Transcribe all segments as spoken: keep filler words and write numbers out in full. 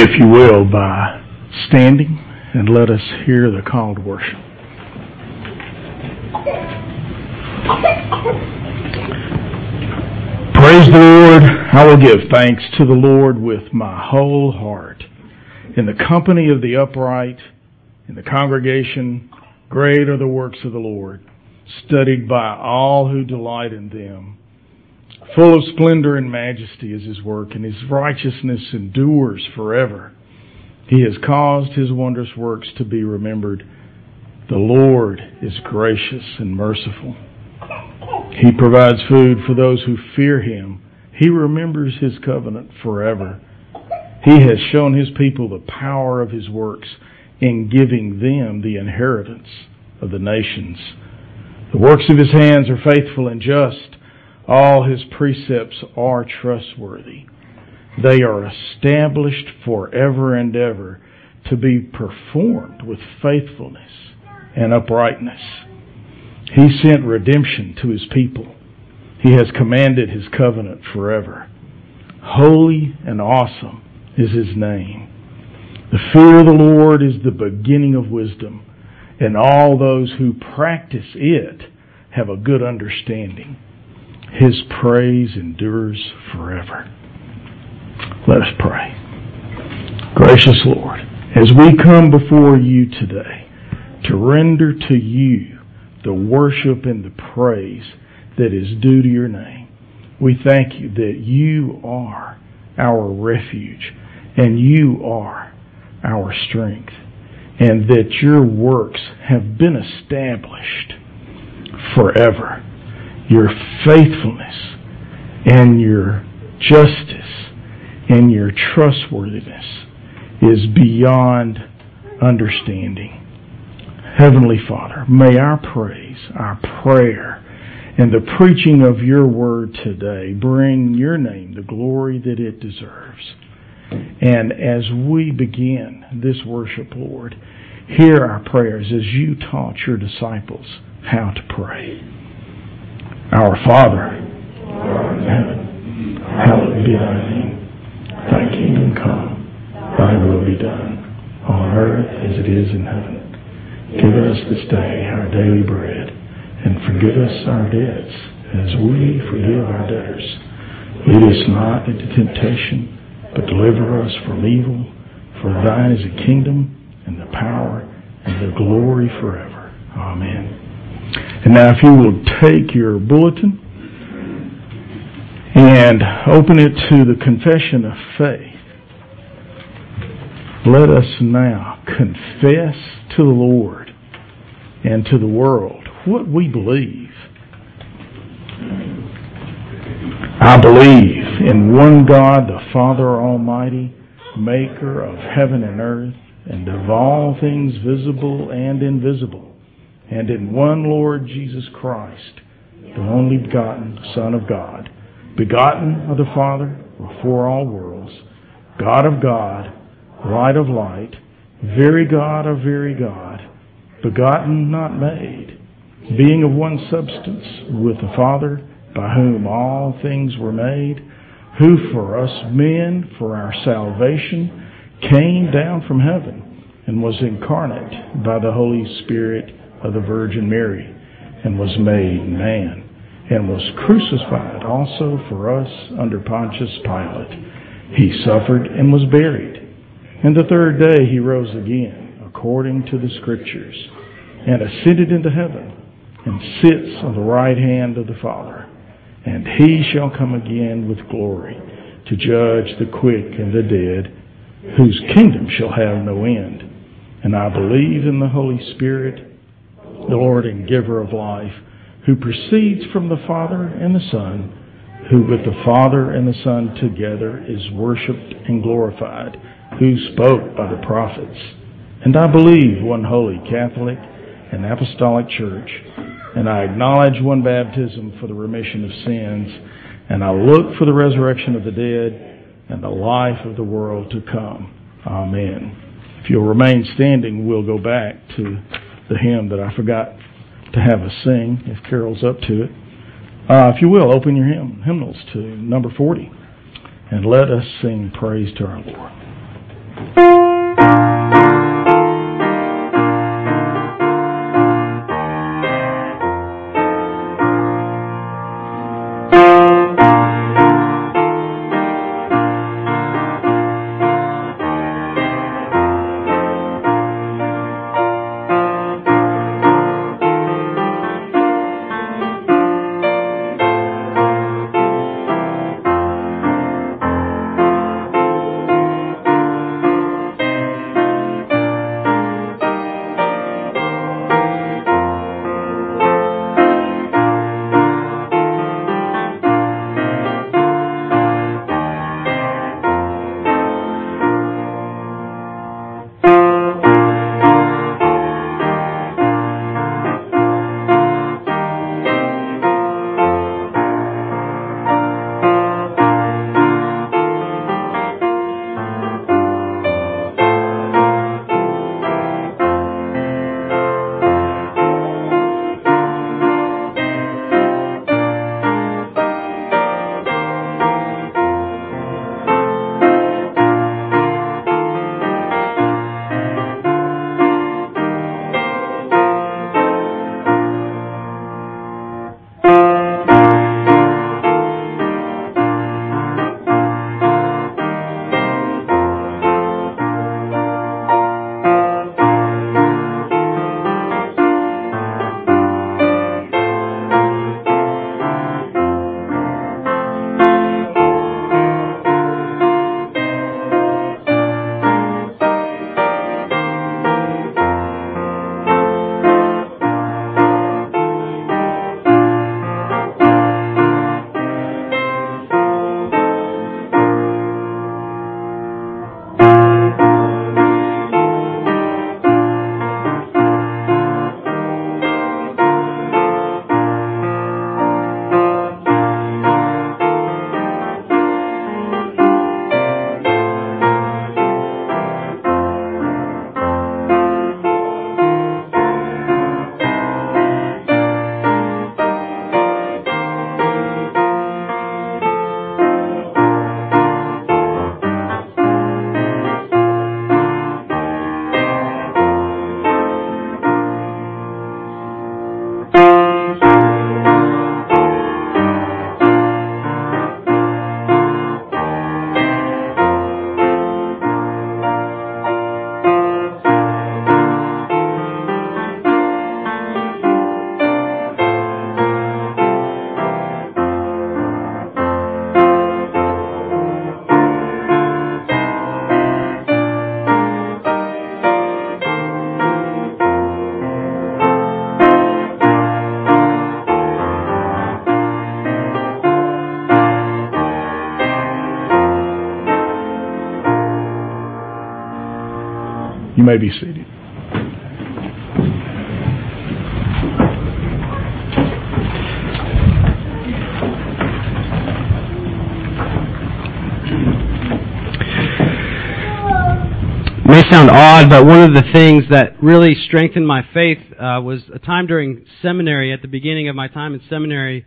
if you will, by standing, and let us hear the call to worship. Praise the Lord. I will give thanks to the Lord with my whole heart. In the company of the upright, in the congregation, great are the works of the Lord, studied by all who delight in them. Full of splendor and majesty is His work, and His righteousness endures forever. He has caused His wondrous works to be remembered. The Lord is gracious and merciful. He provides food for those who fear Him. He remembers His covenant forever. He has shown His people the power of His works in giving them the inheritance of the nations. The works of His hands are faithful and just. All His precepts are trustworthy. They are established forever and ever to be performed with faithfulness and uprightness. He sent redemption to His people. He has commanded His covenant forever. Holy and awesome is His name. The fear of the Lord is the beginning of wisdom, and all those who practice it have a good understanding. His praise endures forever. Let us pray. Gracious Lord, as we come before You today to render to You the worship and the praise that is due to Your name, we thank You that You are our refuge and You are our strength, and that Your works have been established forever. Your faithfulness and Your justice and Your trustworthiness is beyond understanding. Heavenly Father, may our praise, our prayer, and the preaching of Your word today bring Your name the glory that it deserves. And as we begin this worship, Lord, hear our prayers as You taught Your disciples how to pray. Our Father, who art in heaven, hallowed be Thy name. Thy kingdom come, Thy will be done, on earth as it is in heaven. Give us this day our daily bread, and forgive us our debts as we forgive our debtors. Lead us not into temptation, but deliver us from evil. For Thine is the kingdom, and the power, and the glory forever. Amen. And now if you will take your bulletin and open it to the confession of faith, let us now confess to the Lord and to the world what we believe. I believe in one God, the Father Almighty, maker of heaven and earth, and of all things visible and invisible, and in one Lord Jesus Christ, the only begotten Son of God, begotten of the Father before all worlds, God of God, light of light, very God of very God, begotten, not made, being of one substance with the Father, by whom all things were made, who for us men, for our salvation, came down from heaven, and was incarnate by the Holy Spirit of the Virgin Mary, and was made man, and was crucified also for us under Pontius Pilate. He suffered and was buried, and the third day He rose again, according to the Scriptures, and ascended into heaven, and sits on the right hand of the Father. And He shall come again with glory, to judge the quick and the dead, whose kingdom shall have no end. And I believe in the Holy Spirit, the Lord and giver of life, who proceeds from the Father and the Son, who with the Father and the Son together is worshipped and glorified, who spoke by the prophets. And I believe one holy Catholic and Apostolic Church, and I acknowledge one baptism for the remission of sins, and I look for the resurrection of the dead and the life of the world to come. Amen. If you'll remain standing, we'll go back to the hymn that I forgot to have us sing, if Carol's up to it. Uh, if you will, open your hymn, hymnals to number forty, and let us sing praise to our Lord. You may be seated. It may sound odd, but one of the things that really strengthened my faith uh, was a time during seminary. At the beginning of my time in seminary,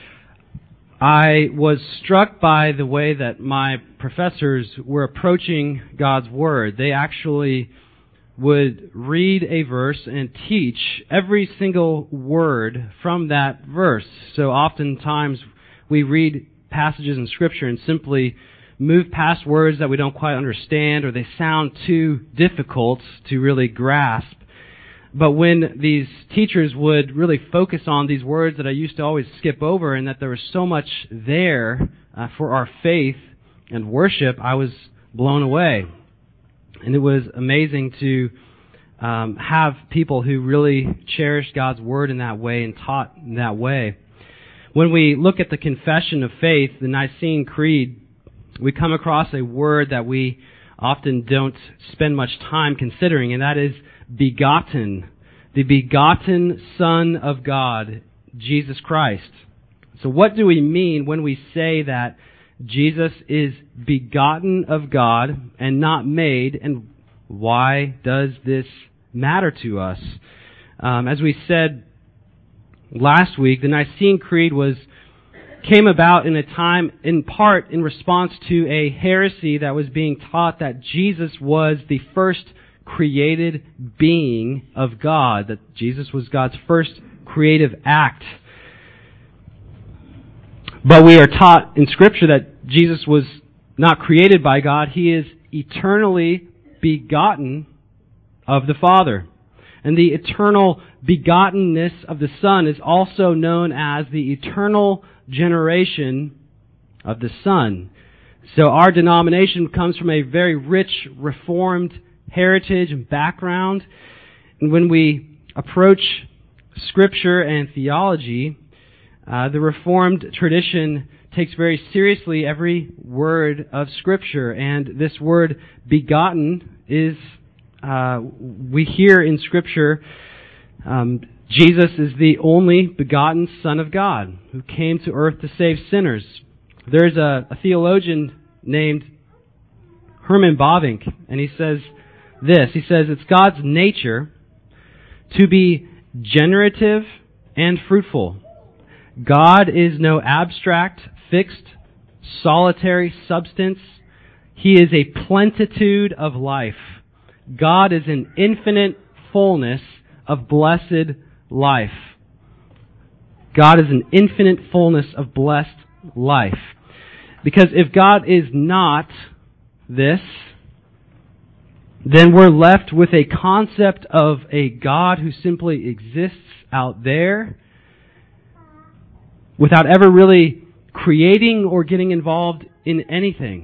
I was struck by the way that my professors were approaching God's Word. They actually would read a verse and teach every single word from that verse. So oftentimes we read passages in Scripture and simply move past words that we don't quite understand or they sound too difficult to really grasp. But when these teachers would really focus on these words that I used to always skip over and that there was so much there uh, for our faith and worship, I was blown away. And it was amazing to um, have people who really cherished God's Word in that way and taught in that way. When we look at the Confession of Faith, the Nicene Creed, we come across a word that we often don't spend much time considering, and that is begotten. The begotten Son of God, Jesus Christ. So what do we mean when we say that Jesus is begotten of God and not made, and why does this matter to us? Um, as we said last week, the Nicene Creed was came about in a time, in part, in response to a heresy that was being taught that Jesus was the first created being of God, that Jesus was God's first creative act. But we are taught in Scripture that Jesus was not created by God. He is eternally begotten of the Father. And the eternal begottenness of the Son is also known as the eternal generation of the Son. So our denomination comes from a very rich Reformed heritage and background. And when we approach Scripture and theology, uh, the Reformed tradition takes very seriously every word of Scripture. And this word begotten is, uh, we hear in Scripture, um, Jesus is the only begotten Son of God who came to earth to save sinners. There's a, a theologian named Herman Bavinck, and he says this. He says, it's God's nature to be generative and fruitful. God is no abstract, fixed, solitary substance. He is a plenitude of life. God is an infinite fullness of blessed life. God is an infinite fullness of blessed life. Because if God is not this, then we're left with a concept of a God who simply exists out there without ever really creating or getting involved in anything.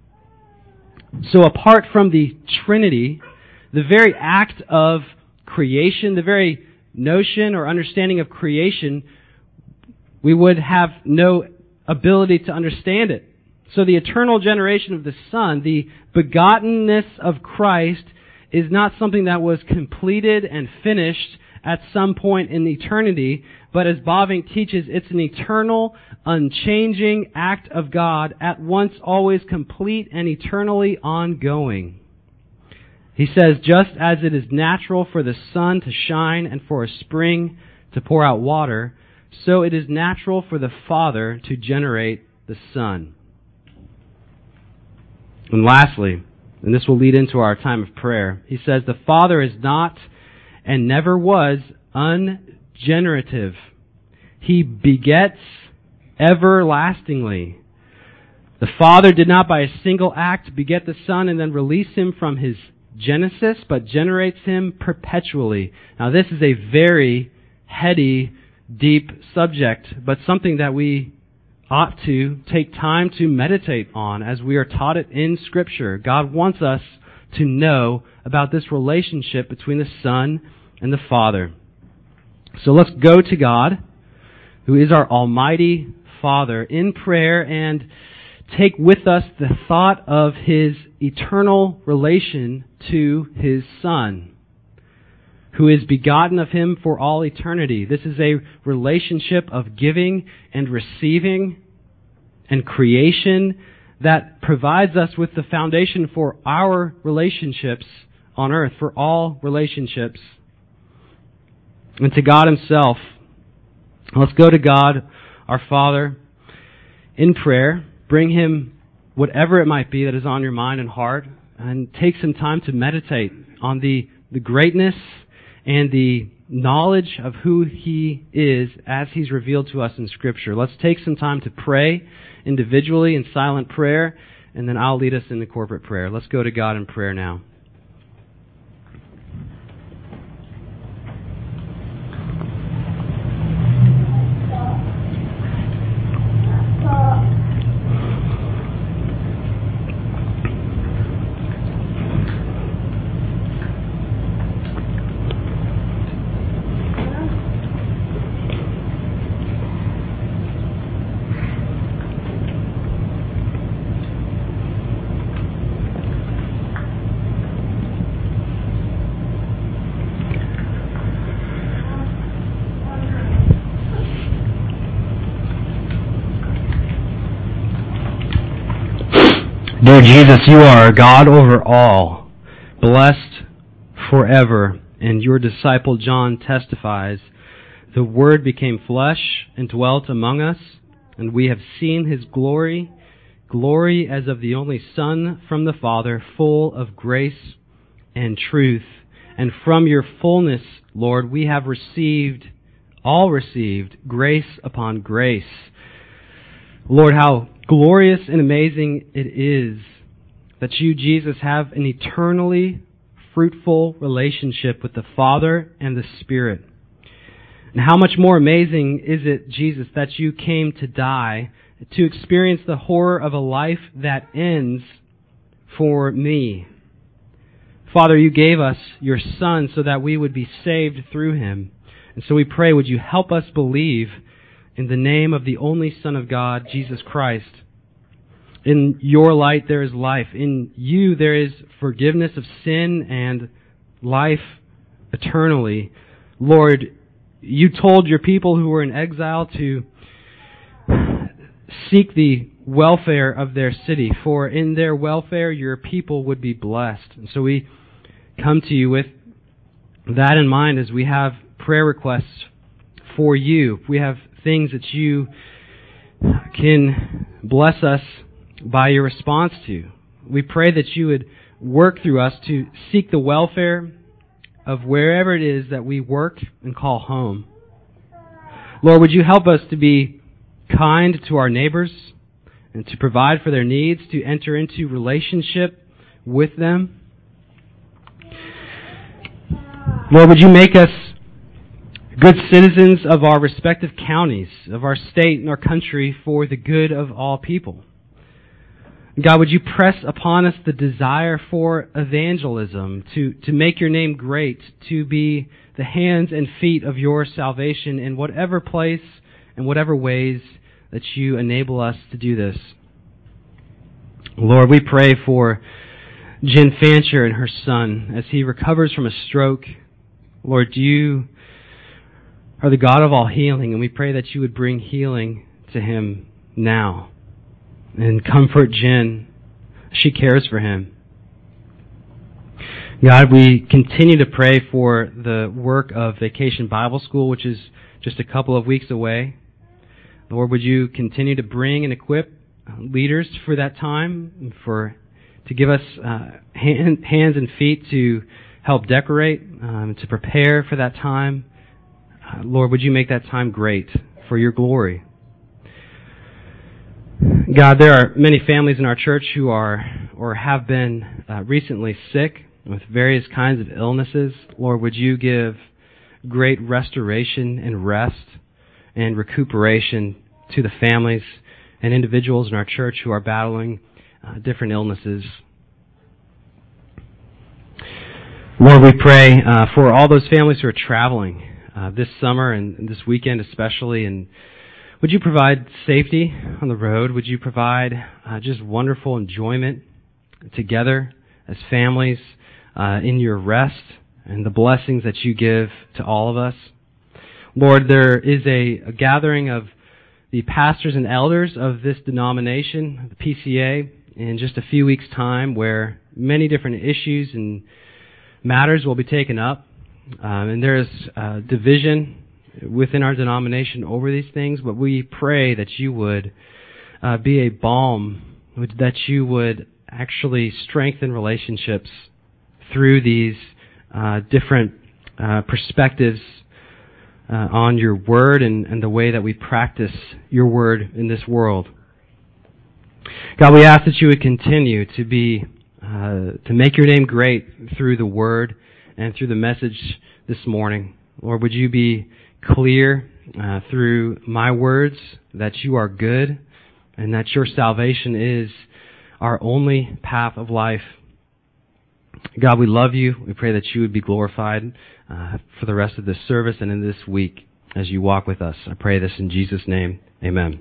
So apart from the Trinity, the very act of creation, the very notion or understanding of creation, we would have no ability to understand it. So the eternal generation of the Son, the begottenness of Christ, is not something that was completed and finished at some point in eternity, but as Bavinck teaches, it's an eternal, unchanging act of God, at once always complete and eternally ongoing. He says, just as it is natural for the sun to shine and for a spring to pour out water, so it is natural for the Father to generate the Son. And lastly, and this will lead into our time of prayer, he says, the Father is not and never was ungenerative. He begets everlastingly. The Father did not by a single act beget the Son and then release him from his genesis, but generates him perpetually. Now this is a very heady, deep subject, but something that we ought to take time to meditate on as we are taught it in Scripture. God wants us to know about this relationship between the Son and the Father. So let's go to God, who is our Almighty Father, in prayer and take with us the thought of His eternal relation to His Son, who is begotten of Him for all eternity. This is a relationship of giving and receiving and creation that provides us with the foundation for our relationships on earth, for all relationships. And to God Himself, let's go to God, our Father, in prayer. Bring Him whatever it might be that is on your mind and heart, and take some time to meditate on the, the greatness and the knowledge of who He is as He's revealed to us in Scripture. Let's take some time to pray individually in silent prayer, and then I'll lead us into corporate prayer. Let's go to God in prayer now. Dear Jesus, You are God over all, blessed forever, and Your disciple John testifies, the Word became flesh and dwelt among us, and we have seen His glory, glory as of the only Son from the Father, full of grace and truth. And from Your fullness, Lord, we have received, all received, grace upon grace. Lord, how glorious and amazing it is that You, Jesus, have an eternally fruitful relationship with the Father and the Spirit. And how much more amazing is it, Jesus, that You came to die, to experience the horror of a life that ends for me. Father, You gave us Your Son so that we would be saved through Him. And so we pray, would You help us believe in the name of the only Son of God, Jesus Christ. In Your light there is life. In You there is forgiveness of sin and life eternally. Lord, You told Your people who were in exile to seek the welfare of their city, for in their welfare Your people would be blessed. And so we come to You with that in mind as we have prayer requests for You. We have things that You can bless us by Your response to. We pray that You would work through us to seek the welfare of wherever it is that we work and call home. Lord, would You help us to be kind to our neighbors and to provide for their needs, to enter into relationship with them. Lord, would You make us good citizens of our respective counties, of our state and our country for the good of all people. God, would You press upon us the desire for evangelism, to, to make Your name great, to be the hands and feet of Your salvation in whatever place and whatever ways that You enable us to do this. Lord, we pray for Jen Fancher and her son as he recovers from a stroke. Lord, You are the God of all healing, and we pray that You would bring healing to him now and comfort Jen. She cares for him. God, we continue to pray for the work of Vacation Bible School, which is just a couple of weeks away. Lord, would You continue to bring and equip leaders for that time, for to give us uh, hand, hands and feet to help decorate, um, to prepare for that time. Uh, Lord, would You make that time great for Your glory? God, there are many families in our church who are or have been uh, recently sick with various kinds of illnesses. Lord, would You give great restoration and rest and recuperation to the families and individuals in our church who are battling uh, different illnesses. Lord, we pray uh, for all those families who are traveling uh, this summer and this weekend especially, and Would you provide safety on the road? Would you provide uh, just wonderful enjoyment together as families uh, in your rest and the blessings that you give to all of us? Lord, there is a, a gathering of the pastors and elders of this denomination, the P C A, in just a few weeks' time, where many different issues and matters will be taken up. Um, and there is uh, division within our denomination over these things, but we pray that you would uh, be a balm, that you would actually strengthen relationships through these uh, different uh, perspectives uh, on your word and, and the way that we practice your word in this world. God, we ask that you would continue to be uh, to make your name great through the word and through the message this morning. Lord, would you be clear uh, through my words that you are good and that your salvation is our only path of life. God, we love you. We pray that you would be glorified uh, for the rest of this service and in this week as you walk with us. I pray this in Jesus' name. Amen.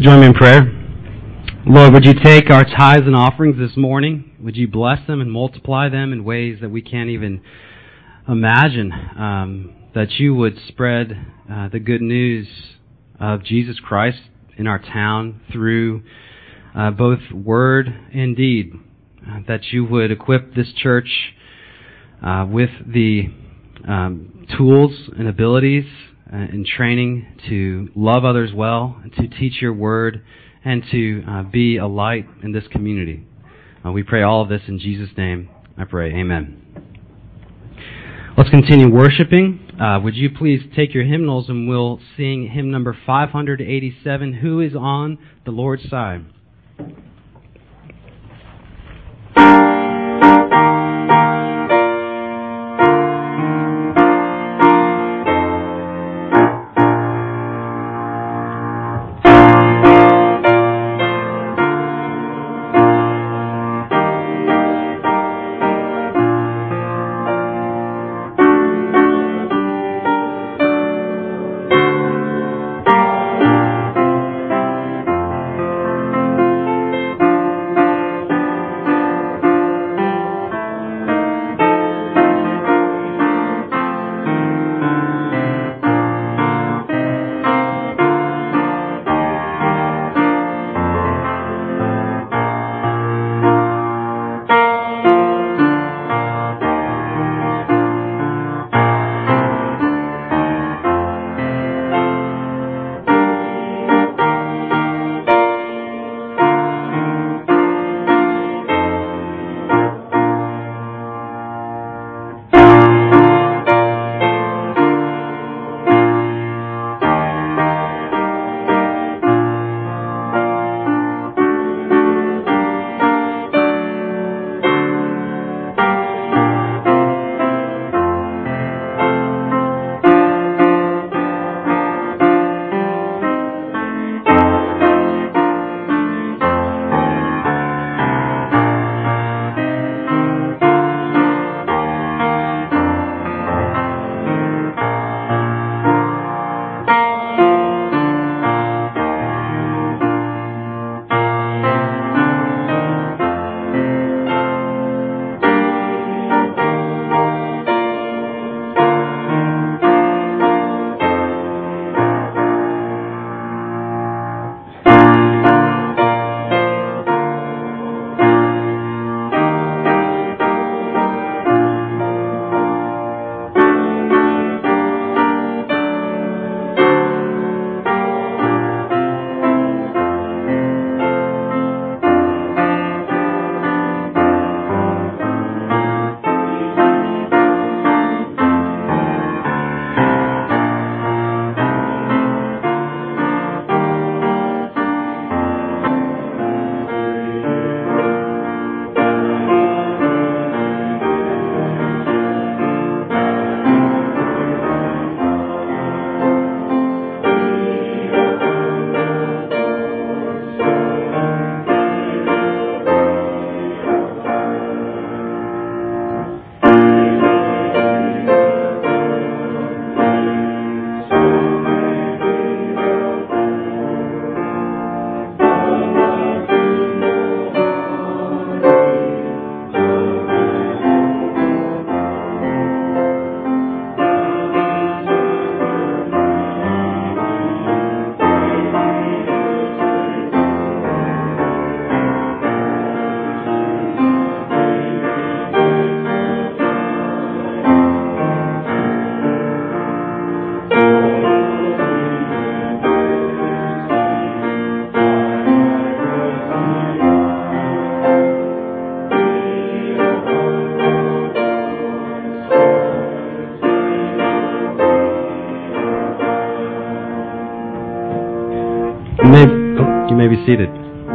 Join me in prayer. Lord, would you take our tithes and offerings this morning? Would you bless them and multiply them in ways that we can't even imagine? Um, that you would spread uh, the good news of Jesus Christ in our town through uh, both word and deed. Uh, that you would equip this church uh, with the um, tools and abilities uh, and training to love others well, and to teach your word, and to uh, be a light in this community. Uh, we pray all of this in Jesus' name. I pray. Amen. Let's continue worshiping. Uh, would you please take your hymnals and we'll sing hymn number five eighty-seven, Who is on the Lord's Side? may, oh, you may be seated.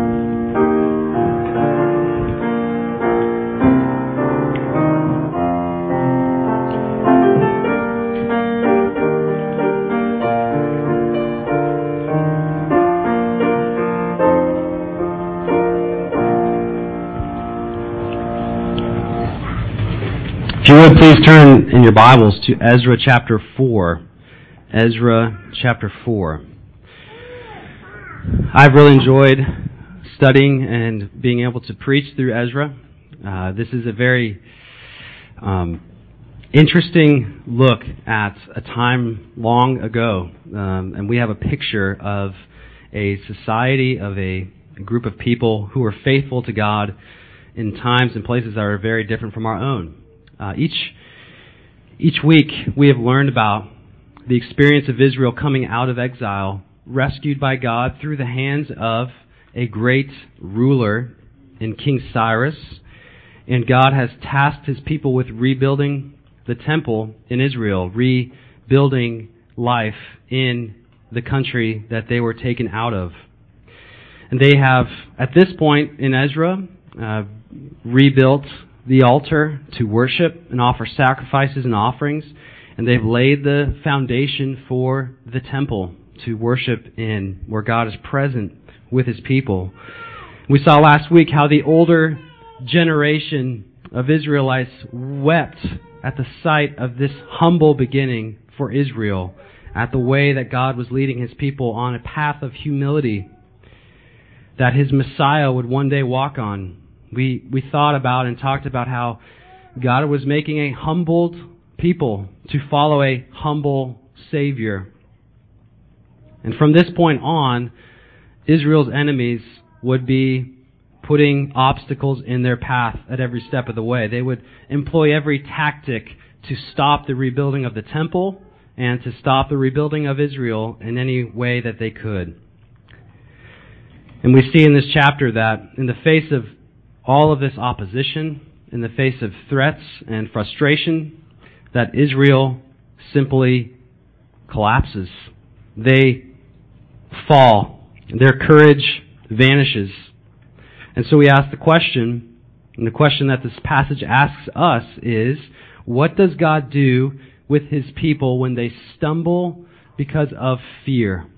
If you would, please turn in your Bibles to Ezra chapter four. Ezra chapter four. I've really enjoyed studying and being able to preach through Ezra. Uh, this is a very um, interesting look at a time long ago, um, and we have a picture of a society, of a group of people who are faithful to God in times and places that are very different from our own. Uh, each each week we have learned about the experience of Israel coming out of exile, rescued by God through the hands of a great ruler in King Cyrus. And God has tasked His people with rebuilding the temple in Israel, rebuilding life in the country that they were taken out of. And they have, at this point in Ezra, uh, rebuilt the altar to worship and offer sacrifices and offerings. And they've laid the foundation for the temple to worship in, where God is present with His people. We saw last week how the older generation of Israelites wept at the sight of this humble beginning for Israel, at the way that God was leading His people on a path of humility that His Messiah would one day walk on. We we thought about and talked about how God was making a humbled people to follow a humble Savior. And from this point on, Israel's enemies would be putting obstacles in their path at every step of the way. They would employ every tactic to stop the rebuilding of the temple and to stop the rebuilding of Israel in any way that they could. And we see in this chapter that in the face of all of this opposition, in the face of threats and frustration, that Israel simply collapses. They fall. Their courage vanishes. And so we ask the question, and the question that this passage asks us is, what does God do with His people when they stumble because of fear?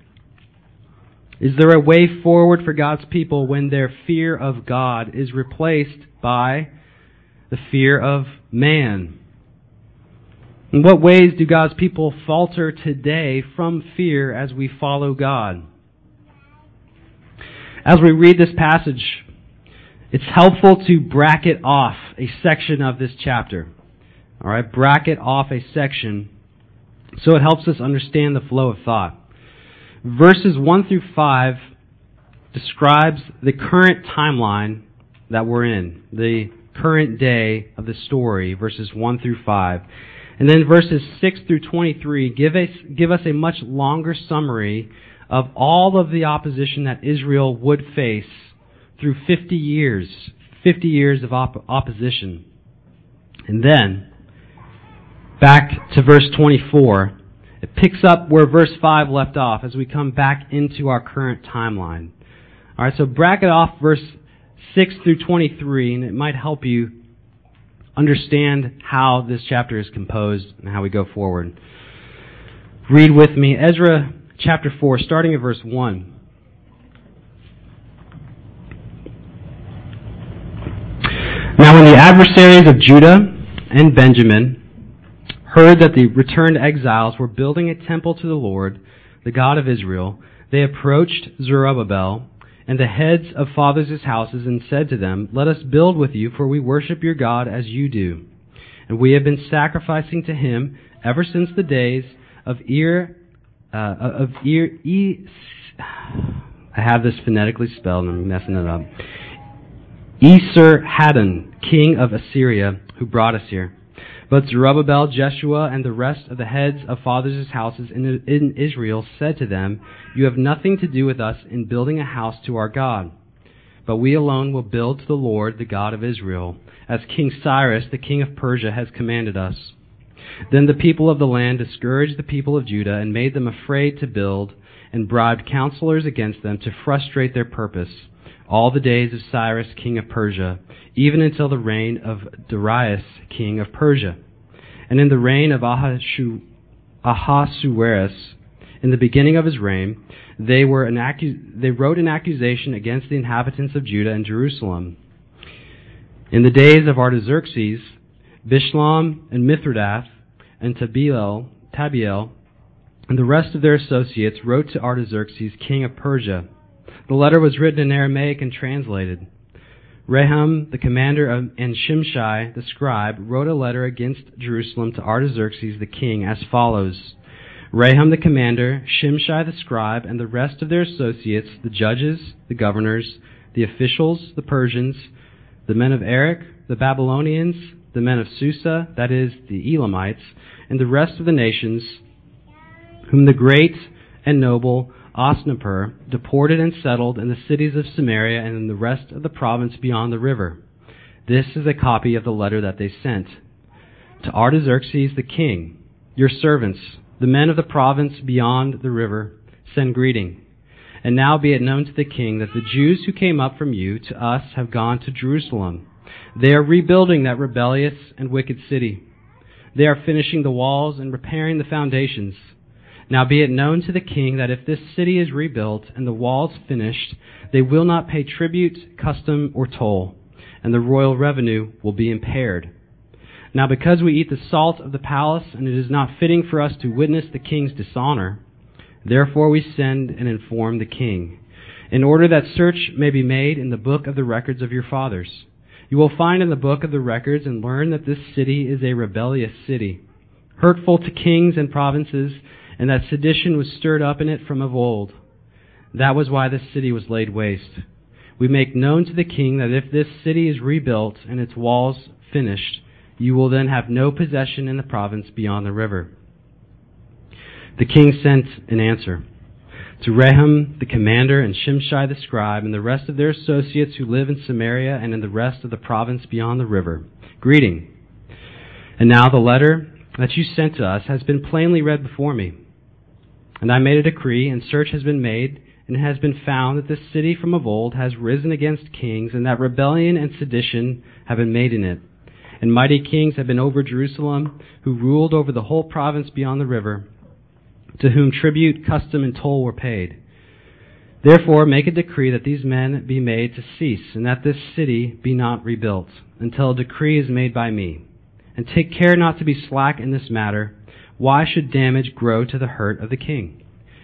Is there a way forward for God's people when their fear of God is replaced by the fear of man? In what ways do God's people falter today from fear as we follow God? As we read this passage, it's helpful to bracket off a section of this chapter. All right, bracket off a section so it helps us understand the flow of thought. Verses one through five describes the current timeline that we're in, the current day of the story, verses one through five. And then verses six through twenty-three give us, give us a much longer summary of all of the opposition that Israel would face through fifty years, fifty years of op- opposition. And then, back to verse twenty-four, it picks up where verse five left off as we come back into our current timeline. All right, so bracket off verse six through twenty-three, and it might help you understand how this chapter is composed and how we go forward. Read with me Ezra chapter four, starting at verse one. Now when the adversaries of Judah and Benjamin heard that the returned exiles were building a temple to the Lord, the God of Israel, they approached Zerubbabel and the heads of fathers' houses and said to them, "Let us build with you, for we worship your God as you do. And we have been sacrificing to Him ever since the days of Ir, uh, of Ir, e, I have this phonetically spelled and I'm messing it up. Esarhaddon, king of Assyria, who brought us here. But Zerubbabel, Jeshua, and the rest of the heads of fathers' houses in, in Israel said to them, You have nothing to do with us in building a house to our God, but we alone will build to the Lord, the God of Israel, as King Cyrus, the king of Persia, has commanded us. Then the people of the land discouraged the people of Judah and made them afraid to build, and bribed counselors against them to frustrate their purpose, all the days of Cyrus, king of Persia, even until the reign of Darius, king of Persia. And in the reign of Ahashu, Ahasuerus, in the beginning of his reign, they were an accu- they wrote an accusation against the inhabitants of Judah and Jerusalem. In the days of Artaxerxes, Bishlam and Mithridath and Tabiel, Tabiel and the rest of their associates wrote to Artaxerxes, king of Persia, The letter was written in Aramaic and translated. Rehum, the commander of, and Shimshai, the scribe, wrote a letter against Jerusalem to Artaxerxes the king as follows. Rehum, the commander, Shimshai, the scribe, and the rest of their associates, the judges, the governors, the officials, the Persians, the men of Erech, the Babylonians, the men of Susa, that is, the Elamites, and the rest of the nations, whom the great and noble Osnapper deported and settled in the cities of Samaria and in the rest of the province beyond the river. This is a copy of the letter that they sent. To Artaxerxes the king, your servants, the men of the province beyond the river, send greeting. And now be it known to the king that the Jews who came up from you to us have gone to Jerusalem. They are rebuilding that rebellious and wicked city. They are finishing the walls and repairing the foundations. Now be it known to the king that if this city is rebuilt and the walls finished, they will not pay tribute, custom, or toll, and the royal revenue will be impaired. Now because we eat the salt of the palace, and it is not fitting for us to witness the king's dishonor, therefore we send and inform the king, in order that search may be made in the book of the records of your fathers. You will find in the book of the records and learn that this city is a rebellious city, hurtful to kings and provinces, and that sedition was stirred up in it from of old. That was why this city was laid waste. We make known to the king that if this city is rebuilt and its walls finished, you will then have no possession in the province beyond the river. The king sent an answer to Rehum, the commander, and Shimshai the scribe, and the rest of their associates who live in Samaria and in the rest of the province beyond the river. Greeting. And now the letter that you sent to us has been plainly read before me. And I made a decree, and search has been made, and it has been found that this city from of old has risen against kings, and that rebellion and sedition have been made in it. And mighty kings have been over Jerusalem, who ruled over the whole province beyond the river, to whom tribute, custom, and toll were paid. Therefore make a decree that these men be made to cease, and that this city be not rebuilt, until a decree is made by me. And take care not to be slack in this matter. Why should damage grow to the hurt of the king?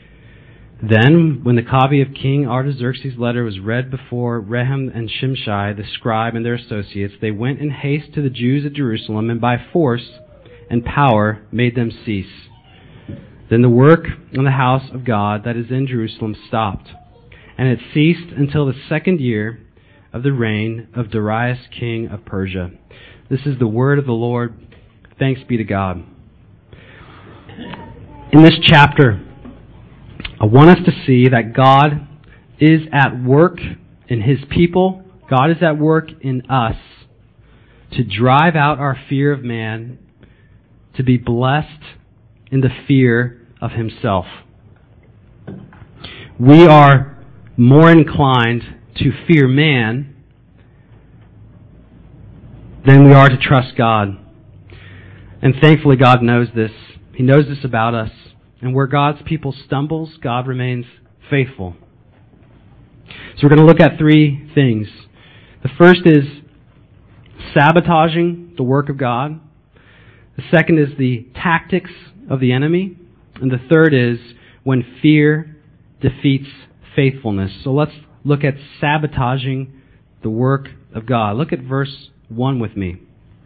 Then, when the copy of King Artaxerxes' letter was read before Rehum and Shimshai, the scribe, and their associates, they went in haste to the Jews at Jerusalem, and by force and power made them cease. Then the work on the house of God that is in Jerusalem stopped, and it ceased until the second year of the reign of Darius, king of Persia. This is the word of the Lord. Thanks be to God. In this chapter, I want us to see that God is at work in His people. God is at work in us to drive out our fear of man, to be blessed in the fear of Himself. We are more inclined to fear man than we are to trust God. And thankfully God knows this. He knows this about us. And where God's people stumbles, God remains faithful. So we're going to look at three things. The first is sabotaging the work of God. The second is the tactics of the enemy. And the third is when fear defeats faithfulness. So let's look at sabotaging the work of God. Look at verse one with me.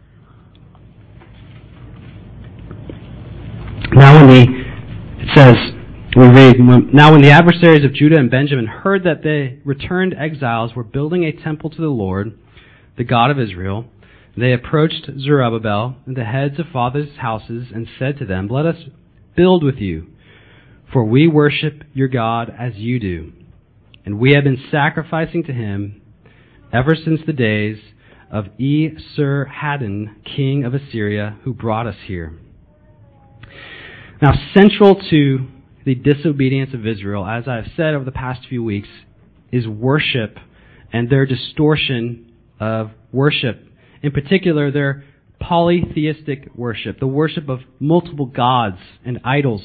Now when the, it says, we read, now when the adversaries of Judah and Benjamin heard that the returned exiles were building a temple to the Lord, the God of Israel, they approached Zerubbabel and the heads of fathers' houses and said to them, let us build with you, for we worship your God as you do. And we have been sacrificing to him ever since the days of Esarhaddon, king of Assyria, who brought us here. Now, central to the disobedience of Israel, as I've said over the past few weeks, is worship and their distortion of worship. In particular, their polytheistic worship, the worship of multiple gods and idols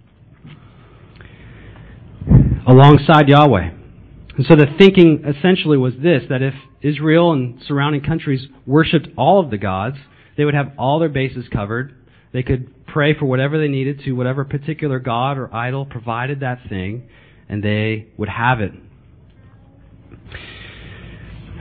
alongside Yahweh. And so the thinking essentially was this, that if Israel and surrounding countries worshipped all of the gods, they would have all their bases covered. They could pray for whatever they needed to, whatever particular god or idol provided that thing, and they would have it.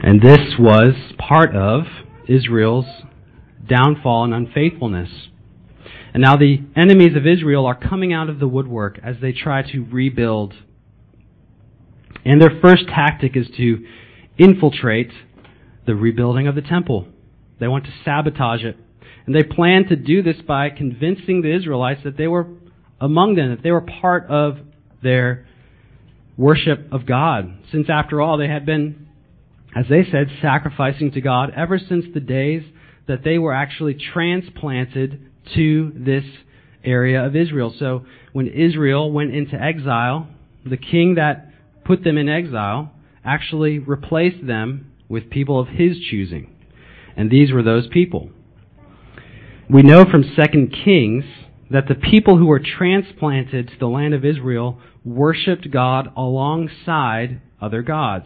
And this was part of Israel's downfall and unfaithfulness. And now the enemies of Israel are coming out of the woodwork as they try to rebuild. And their first tactic is to infiltrate the rebuilding of the temple. They want to sabotage it. And they plan to do this by convincing the Israelites that they were among them, that they were part of their worship of God. Since after all, they had been, as they said, sacrificing to God ever since the days that they were actually transplanted to this area of Israel. So when Israel went into exile, the king that put them in exile actually replaced them with people of his choosing. And these were those people. We know from Second Kings that the people who were transplanted to the land of Israel worshipped God alongside other gods.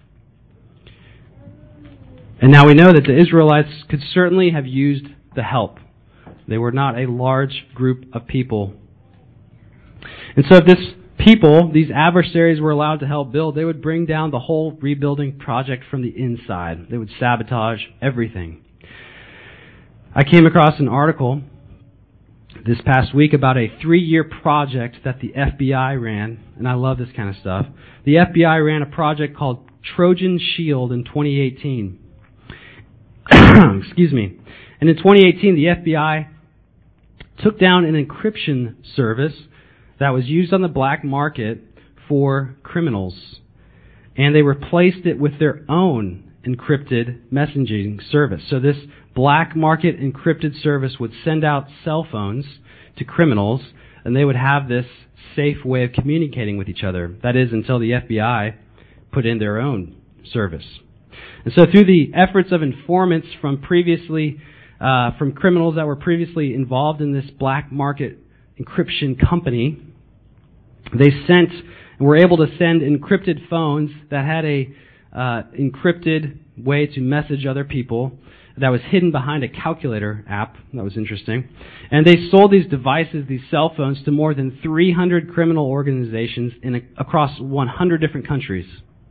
And now we know that the Israelites could certainly have used the help. They were not a large group of people. And so if this people, these adversaries, were allowed to help build, they would bring down the whole rebuilding project from the inside. They would sabotage everything. I came across an article this past week about a three-year project that the F B I ran, and I love this kind of stuff. The F B I ran a project called Trojan Shield in twenty eighteen. Excuse me. And in twenty eighteen, the F B I took down an encryption service that was used on the black market for criminals. And they replaced it with their own encrypted messaging service. So this black market encrypted service would send out cell phones to criminals, and they would have this safe way of communicating with each other. That is, until the F B I put in their own service. And so through the efforts of informants from previously, uh, from criminals that were previously involved in this black market encryption company, they sent, were able to send encrypted phones that had a uh, encrypted way to message other people that was hidden behind a calculator app. That was interesting. And they sold these devices, these cell phones, to more than three hundred criminal organizations in a, across one hundred different countries.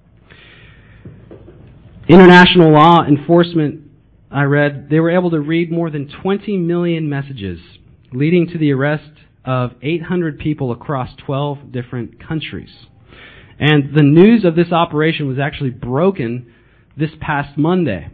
International law enforcement, I read, they were able to read more than twenty million messages, leading to the arrest of eight hundred people across twelve different countries. And the news of this operation was actually broken this past Monday.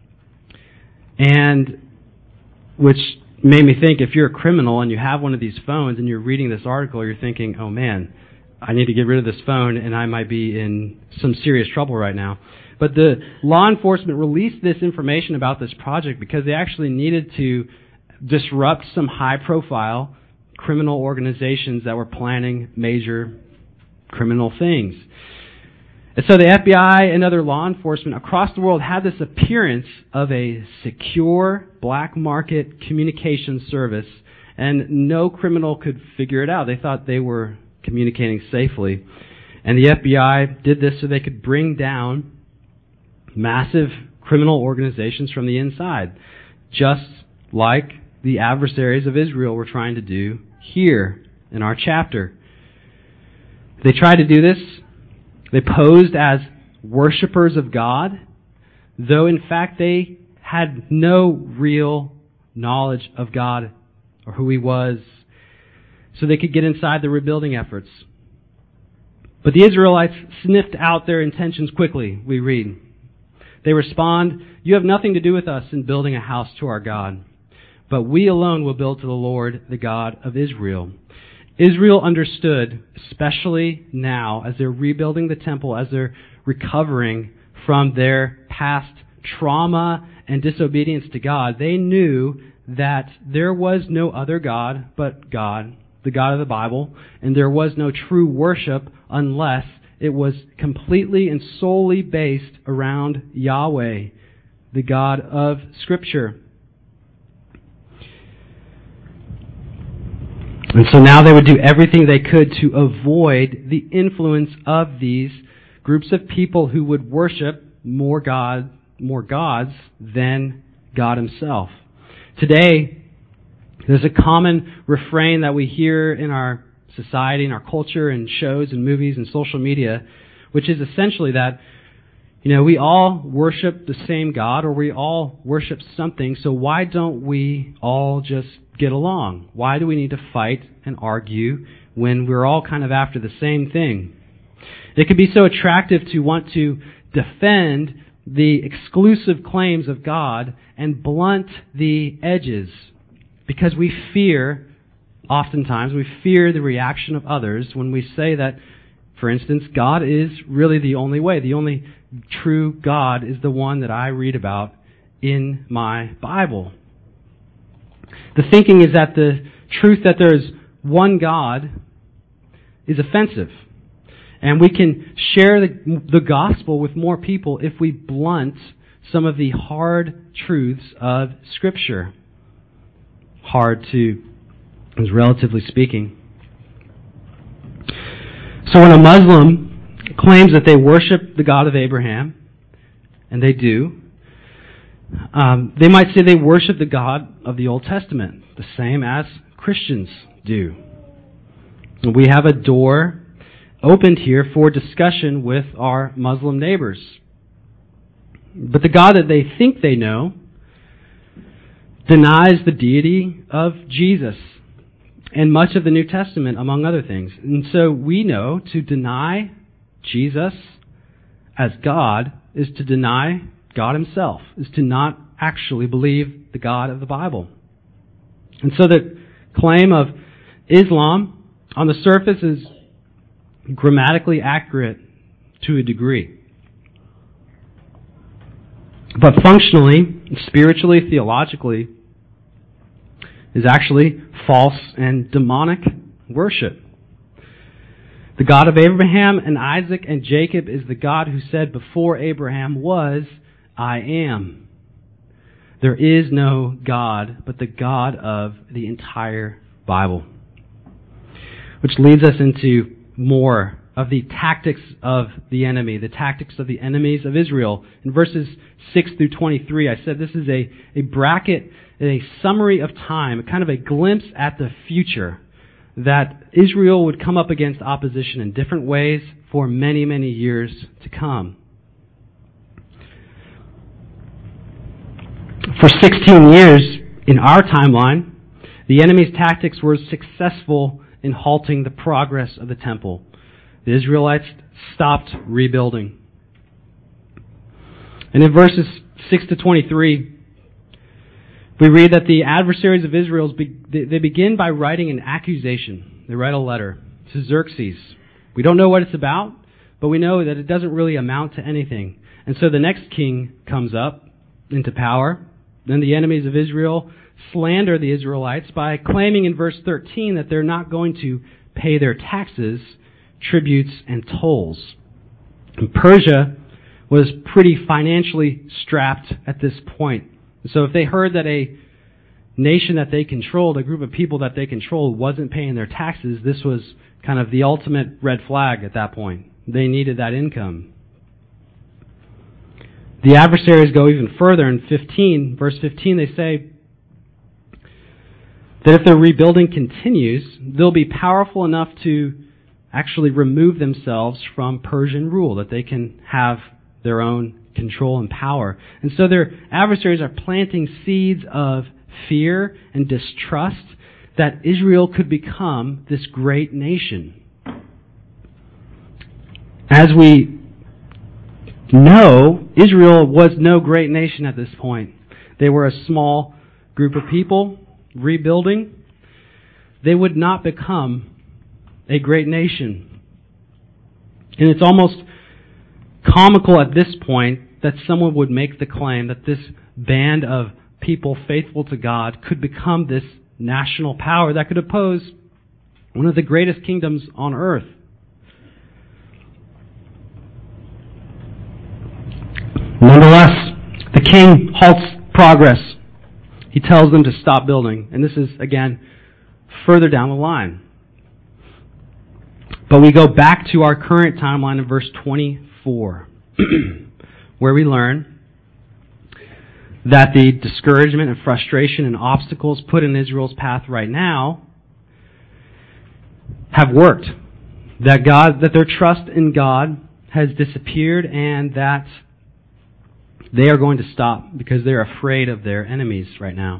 And which made me think, if you're a criminal and you have one of these phones and you're reading this article, you're thinking, oh man, I need to get rid of this phone and I might be in some serious trouble right now. But the law enforcement released this information about this project because they actually needed to disrupt some high-profile criminal organizations that were planning major criminal things. And so the F B I and other law enforcement across the world had this appearance of a secure black market communication service, and no criminal could figure it out. They thought they were communicating safely. And the F B I did this so they could bring down massive criminal organizations from the inside, just like the adversaries of Israel were trying to do here in our chapter. They tried to do this. They posed as worshipers of God, though in fact they had no real knowledge of God or who He was, so they could get inside the rebuilding efforts. But the Israelites sniffed out their intentions quickly, we read. They respond, "You have nothing to do with us in building a house to our God, but we alone will build to the Lord, the God of Israel." Israel understood, especially now, as they're rebuilding the temple, as they're recovering from their past trauma and disobedience to God, they knew that there was no other God but God, the God of the Bible, and there was no true worship unless it was completely and solely based around Yahweh, the God of Scripture. And so now they would do everything they could to avoid the influence of these groups of people who would worship more God, more gods than God Himself. Today, there's a common refrain that we hear in our society, in our culture, in shows and movies and social media, which is essentially that, You know, we all worship the same God, or we all worship something, so why don't we all just get along? Why do we need to fight and argue when we're all kind of after the same thing? It can be so attractive to want to defend the exclusive claims of God and blunt the edges, because we fear, oftentimes, we fear the reaction of others when we say that, for instance, God is really the only way. The only true God is the one that I read about in my Bible. The thinking is that the truth that there is one God is offensive. And we can share the, the gospel with more people if we blunt some of the hard truths of Scripture. Hard to, is relatively speaking. So when a Muslim claims that they worship the God of Abraham, and they do, um, they might say they worship the God of the Old Testament, the same as Christians do. And we have a door opened here for discussion with our Muslim neighbors. But the God that they think they know denies the deity of Jesus and much of the New Testament, among other things. And so we know to deny Jesus as God is to deny God Himself, is to not actually believe the God of the Bible. And so the claim of Islam on the surface is grammatically accurate to a degree. But functionally, spiritually, theologically, is actually false and demonic worship. The God of Abraham and Isaac and Jacob is the God who said before Abraham was, I am. There is no God but the God of the entire Bible. Which leads us into more of the tactics of the enemy, the tactics of the enemies of Israel. In verses six through twenty-three, I said this is a, a bracket, a summary of time, kind of a glimpse at the future, that Israel would come up against opposition in different ways for many, many years to come. For sixteen years in our timeline, the enemy's tactics were successful in halting the progress of the temple. The Israelites stopped rebuilding. And in verses six to twenty-three, we read that the adversaries of Israel, they begin by writing an accusation. They write a letter to Xerxes. We don't know what it's about, but we know that it doesn't really amount to anything. And so the next king comes up into power. Then the enemies of Israel slander the Israelites by claiming in verse thirteen that they're not going to pay their taxes, tributes, and tolls. And Persia was pretty financially strapped at this point. So if they heard that a nation that they controlled, a group of people that they controlled, wasn't paying their taxes, this was kind of the ultimate red flag at that point. They needed that income. The adversaries go even further. In fifteen, verse fifteen, they say that if their rebuilding continues, they'll be powerful enough to actually remove themselves from Persian rule, that they can have their own control and power. And so their adversaries are planting seeds of fear and distrust that Israel could become this great nation. As we know, Israel was no great nation at this point. They were a small group of people rebuilding. They would not become a great nation. And it's almost comical at this point that someone would make the claim that this band of people faithful to God could become this national power that could oppose one of the greatest kingdoms on earth. Nonetheless, the king halts progress. He tells them to stop building. And this is, again, further down the line. But we go back to our current timeline in verse twenty-four, where we learn that the discouragement and frustration and obstacles put in Israel's path right now have worked. That God, that their trust in God has disappeared, and that They are going to stop because they're afraid of their enemies right now.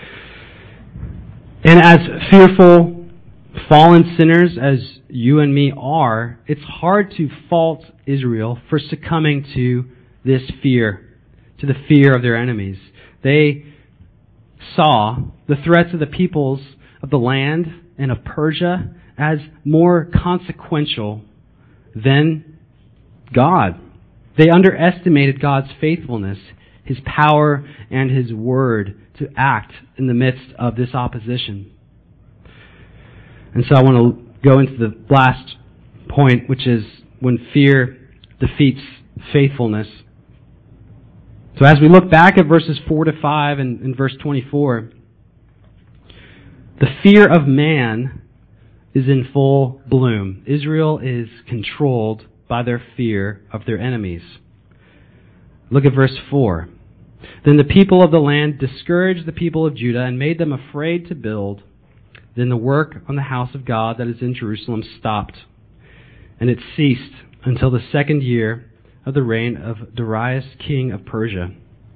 And as fearful, fallen sinners as you and me are, it's hard to fault Israel for succumbing to this fear, to the fear of their enemies. They saw the threats of the peoples of the land and of Persia as more consequential than God. They underestimated God's faithfulness, His power, and His word to act in the midst of this opposition. And so I want to go into the last point, which is when fear defeats faithfulness. So as we look back at verses four to five and, and verse twenty-four, the fear of man is in full bloom. Israel is controlled by their fear of their enemies. Look at verse four. Then the people of the land discouraged the people of Judah and made them afraid to build. Then the work on the house of God that is in Jerusalem stopped, and it ceased until the second year of the reign of Darius, king of Persia.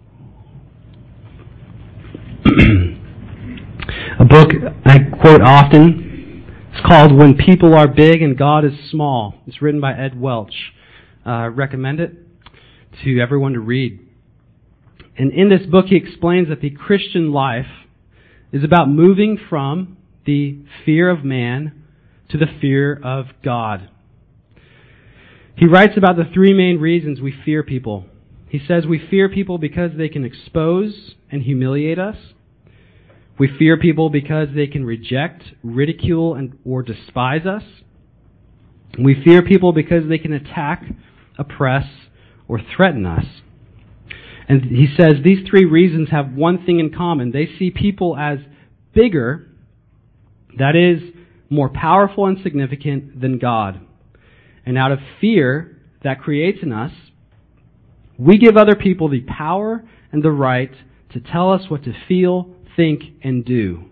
A book I quote often is called When People Are Big and God is Small. It's written by Ed Welch. Uh, I recommend it to everyone to read. And in this book he explains that the Christian life is about moving from the fear of man to the fear of God. He writes about the three main reasons we fear people. He says we fear people because they can expose and humiliate us. We fear people because they can reject, ridicule, and or despise us. We fear people because they can attack, oppress, or threaten us. And he says these three reasons have one thing in common. They see people as bigger, that is, more powerful and significant than God. And out of fear that creates in us, we give other people the power and the right to tell us what to feel, think, and do.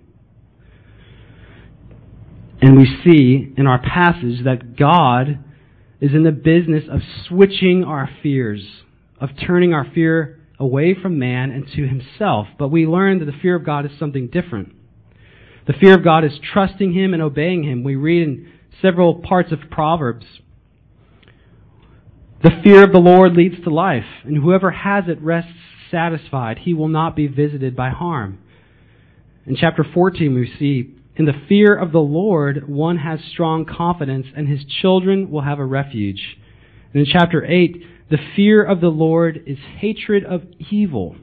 And we see in our passage that God is in the business of switching our fears, of turning our fear away from man and to Himself. But we learn that the fear of God is something different. The fear of God is trusting Him and obeying Him. We read in several parts of Proverbs, the fear of the Lord leads to life, and whoever has it rests satisfied. He will not be visited by harm. In chapter fourteen, we see, in the fear of the Lord, one has strong confidence, and his children will have a refuge. And in chapter eight, the fear of the Lord is hatred of evil.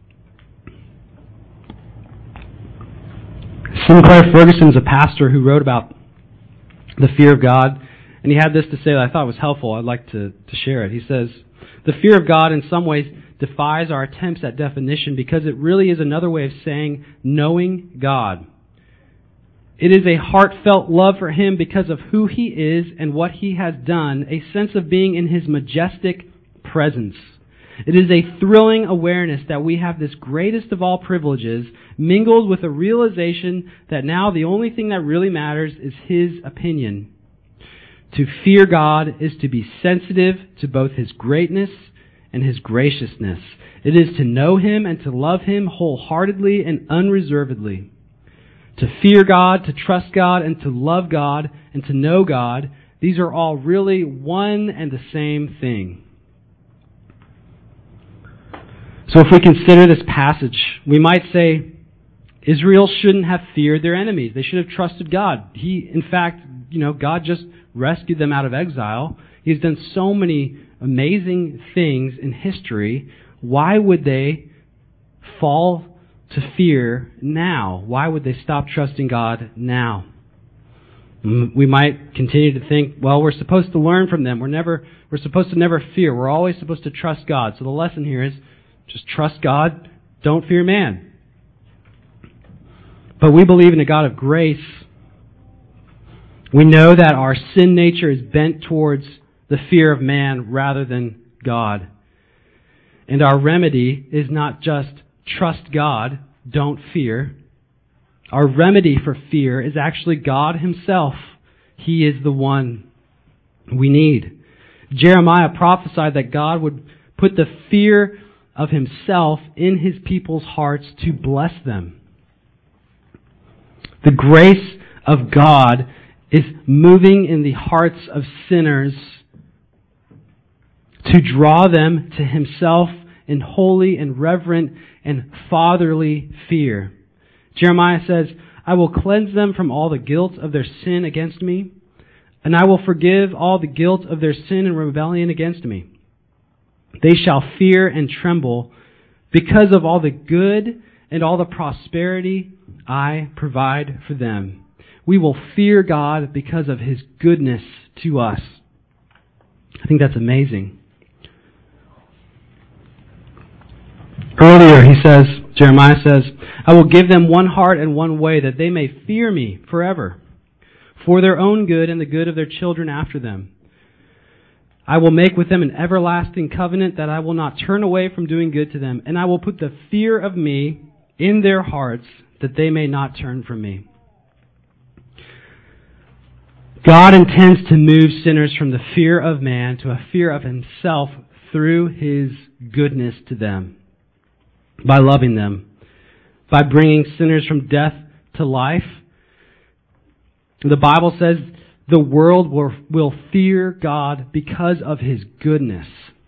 Sinclair Ferguson is a pastor who wrote about the fear of God, and he had this to say that I thought was helpful. I'd like to, to share it. He says, the fear of God in some ways defies our attempts at definition because it really is another way of saying knowing God. It is a heartfelt love for Him because of who He is and what He has done, a sense of being in His majestic presence. It is a thrilling awareness that we have this greatest of all privileges mingled with a realization that now the only thing that really matters is His opinion. To fear God is to be sensitive to both His greatness and His graciousness. It is to know Him and to love Him wholeheartedly and unreservedly. To fear God, to trust God, and to love God, and to know God, these are all really one and the same thing. So if we consider this passage, we might say Israel shouldn't have feared their enemies. They should have trusted God. He, in fact, you know, God just rescued them out of exile. He's done so many amazing things in history. Why would they fall to fear now? Why would they stop trusting God now? We might continue to think, well, we're supposed to learn from them. We're never, we're supposed to never fear. We're always supposed to trust God. So the lesson here is just trust God, don't fear man. But we believe in a God of grace. We know that our sin nature is bent towards the fear of man rather than God. And our remedy is not just trust God, don't fear. Our remedy for fear is actually God Himself. He is the one we need. Jeremiah prophesied that God would put the fear of Himself in His people's hearts to bless them. The grace of God is moving in the hearts of sinners to draw them to Himself in holy and reverent and fatherly fear. Jeremiah says, I will cleanse them from all the guilt of their sin against me, and I will forgive all the guilt of their sin and rebellion against me. They shall fear and tremble because of all the good and all the prosperity I provide for them. We will fear God because of His goodness to us. I think that's amazing. Earlier, he says, Jeremiah says, I will give them one heart and one way, that they may fear me forever, for their own good and the good of their children after them. I will make with them an everlasting covenant, that I will not turn away from doing good to them, and I will put the fear of me in their hearts, that they may not turn from me. God intends to move sinners from the fear of man to a fear of Himself through His goodness to them, by loving them, by bringing sinners from death to life. The Bible says the world will, will fear God because of His goodness.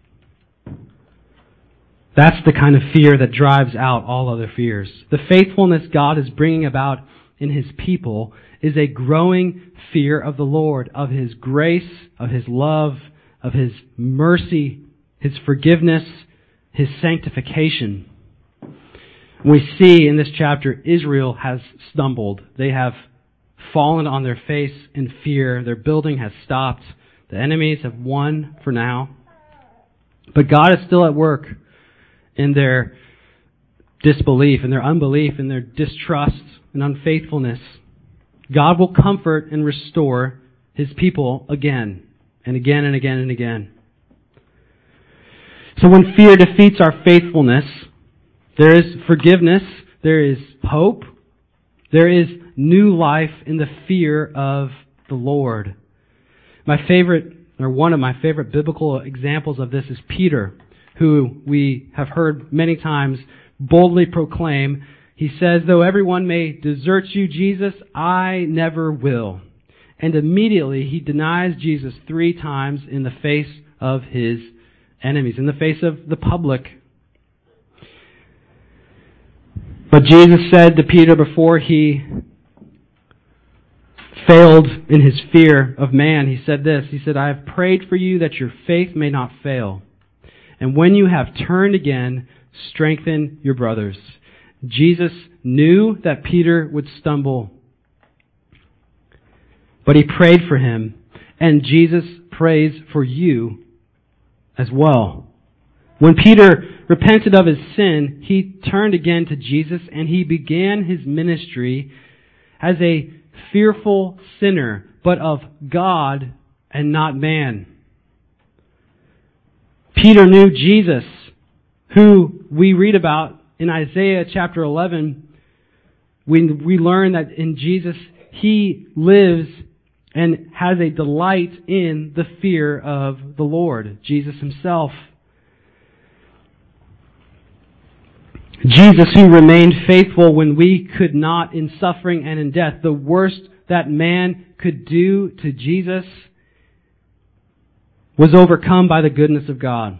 That's the kind of fear that drives out all other fears. The faithfulness God is bringing about in His people is a growing fear of the Lord, of His grace, of His love, of His mercy, His forgiveness, His sanctification. We see in this chapter, Israel has stumbled. They have fallen on their face in fear. Their building has stopped. The enemies have won for now. But God is still at work in their disbelief, in their unbelief, in their distrust and unfaithfulness. God will comfort and restore His people again and again and again and again. So when fear defeats our faithfulness, there is forgiveness, there is hope, there is new life in the fear of the Lord. My favorite, or one of my favorite biblical examples of this is Peter, who we have heard many times boldly proclaim. He says, though everyone may desert you, Jesus, I never will. And immediately he denies Jesus three times in the face of his enemies, in the face of the public. But Jesus said to Peter before he failed in his fear of man, He said this, He said, I have prayed for you that your faith may not fail. And when you have turned again, strengthen your brothers. Jesus knew that Peter would stumble, but He prayed for him. And Jesus prays for you as well. When Peter repented of his sin, he turned again to Jesus and he began his ministry as a fearful sinner, but of God and not man. Peter knew Jesus, who we read about in Isaiah chapter eleven. We, we learn that in Jesus, He lives and has a delight in the fear of the Lord, Jesus Himself. Jesus, who remained faithful when we could not, in suffering and in death. The worst that man could do to Jesus was overcome by the goodness of God.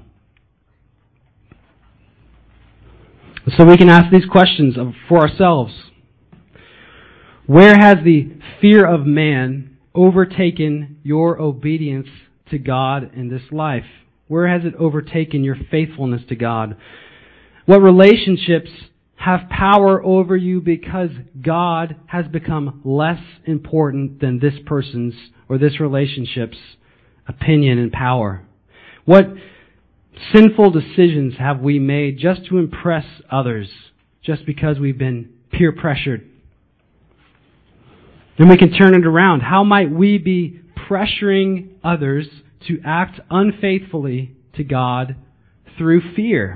So we can ask these questions for ourselves. Where has the fear of man overtaken your obedience to God in this life? Where has it overtaken your faithfulness to God? What relationships have power over you because God has become less important than this person's or this relationship's opinion and power? What sinful decisions have we made just to impress others, just because we've been peer pressured? And we can turn it around. How might we be pressuring others to act unfaithfully to God through fear?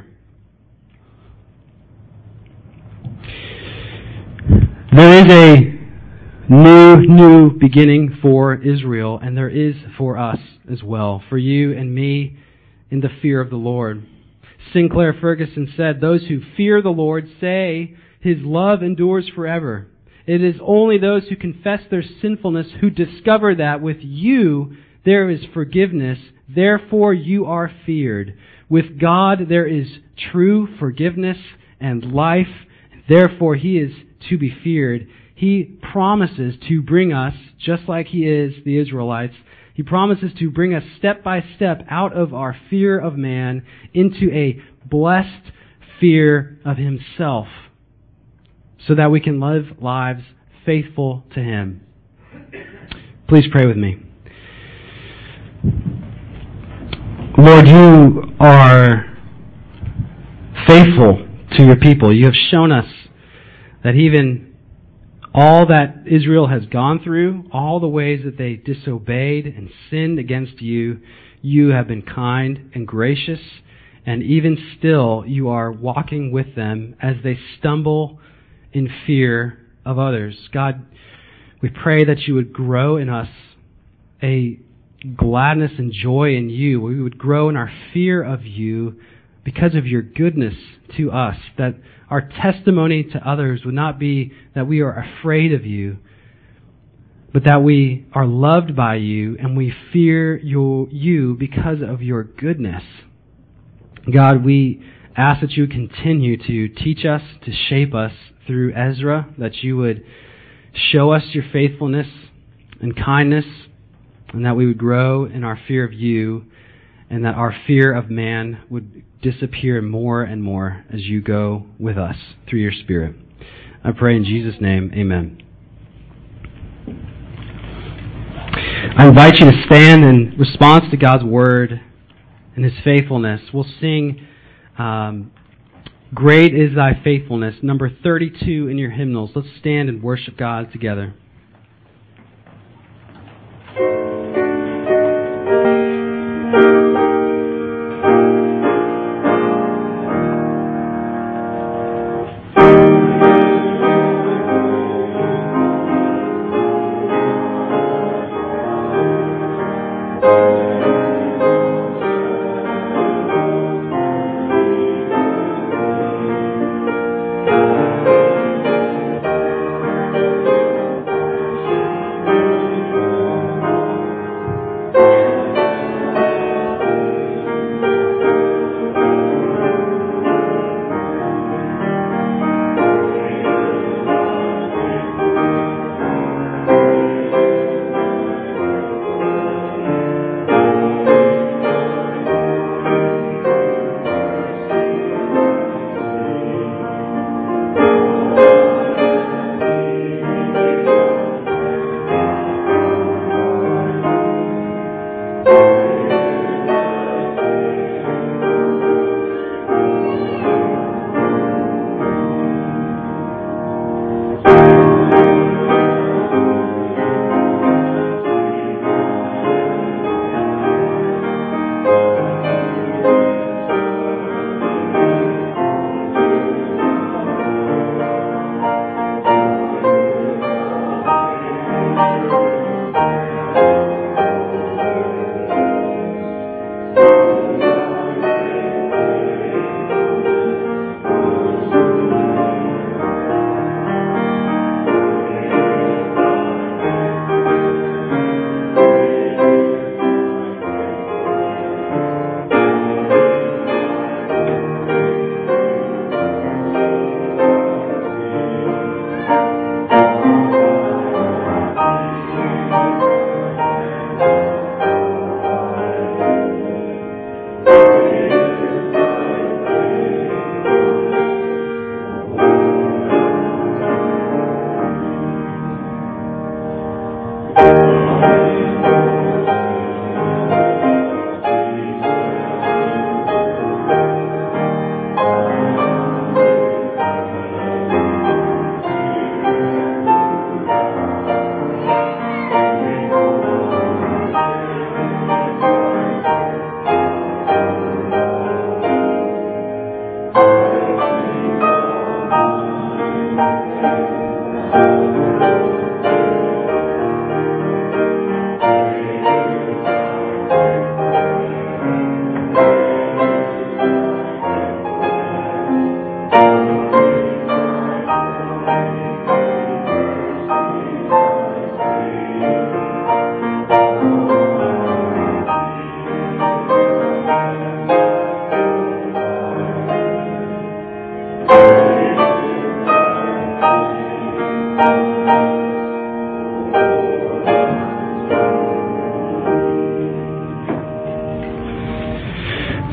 There is a new, new beginning for Israel, and there is for us as well, for you and me in the fear of the Lord. Sinclair Ferguson said, "Those who fear the Lord say His love endures forever. It is only those who confess their sinfulness who discover that with you there is forgiveness, therefore you are feared. With God there is true forgiveness and life, therefore He is to be feared." He promises to bring us, just like He is the Israelites, He promises to bring us step by step out of our fear of man into a blessed fear of Himself, so that we can live lives faithful to Him. Please pray with me. Lord, You are faithful to Your people. You have shown us that even all that Israel has gone through, all the ways that they disobeyed and sinned against You, You have been kind and gracious, and even still You are walking with them as they stumble in fear of others. God, we pray that You would grow in us a gladness and joy in You. We would grow in our fear of You because of Your goodness to us, that our testimony to others would not be that we are afraid of You, but that we are loved by You and we fear you, you because of Your goodness. God, we ask that You would continue to teach us, to shape us through Ezra, that You would show us Your faithfulness and kindness, and that we would grow in our fear of You, and that our fear of man would disappear more and more as You go with us through Your Spirit. I pray in Jesus' name, amen. I invite you to stand in response to God's Word and His faithfulness. We'll sing um, Great is Thy Faithfulness, number thirty-two in your hymnals. Let's stand and worship God together.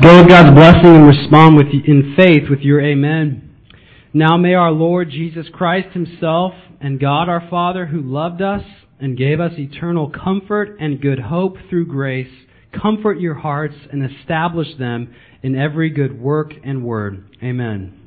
Go with God's blessing and respond with in faith with your amen. Now may our Lord Jesus Christ Himself and God our Father, who loved us and gave us eternal comfort and good hope through grace, comfort your hearts and establish them in every good work and word. Amen.